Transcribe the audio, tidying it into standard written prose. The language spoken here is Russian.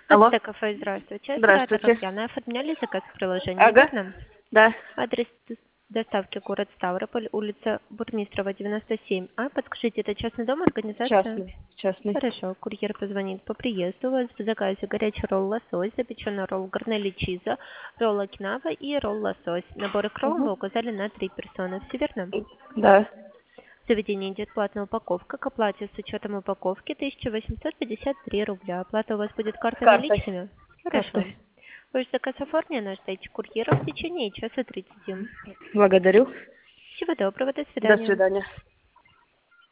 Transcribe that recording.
Алло, АТТ кафе, здравствуйте. Оператор здравствуйте. Татьяна. Оформляли заказ в приложении, Ага, верно? да, Адрес доставки город Ставрополь, улица Бурмистрова, 97А. Подскажите, это частный дом, организация? частный, частный. Хорошо, курьер позвонит по приезду. У вас в заказе горячий ролл лосось, запеченный ролл гарнели чиза, ролл окинава и ролл лосось. Набор икрол Угу. вы указали на 3 персоны. Все верно? Да, В заведении идет платная упаковка. К оплате с учетом упаковки 1853 рубля. Оплата у вас будет с картой картой, наличными? с Хорошо. картой. Ваш заказ оформлен, ожидайте курьера в течение часа 30. Благодарю. Всего доброго, до До свидания. свидания.